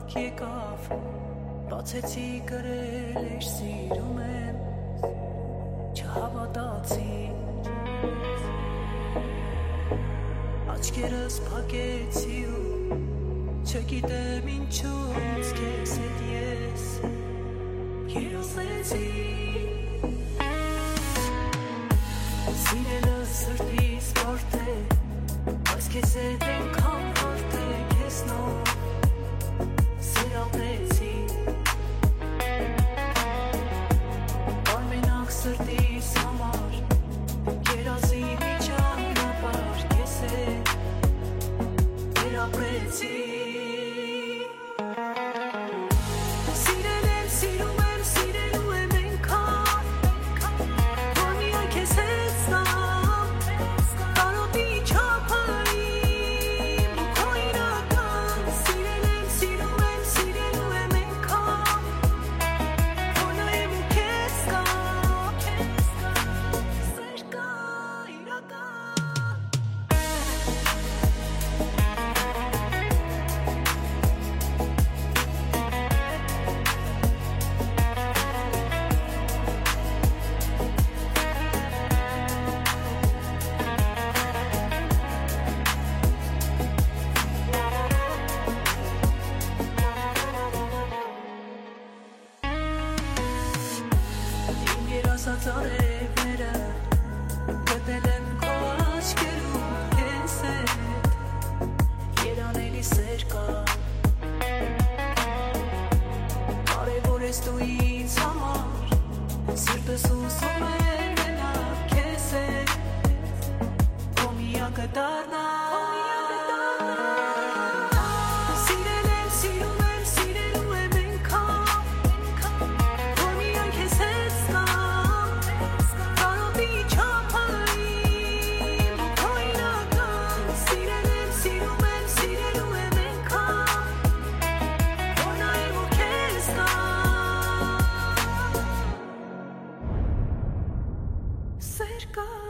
եկավ բացեցի գրել էր սիրում եմ չհավատացի աչքերս փակեցի ու չգիտեմ ինչու՞ց քեզ հետ ես երազեցի սիրելը սրտիս բարդ է բայց քեզ հետ ենքան հարդ է քեզ նոր սիրալեցի Արմենակ սրտիս համար երազի միջանապար քեզ հետ վերապրեցի Արևները գտել եմ քո աչքերում քեզ հետ երանելի սեր կա կարևոր ես դու ինձ համար սիրտս ուզում է մենակ քեզ հետ քո միակը դառնալ Circle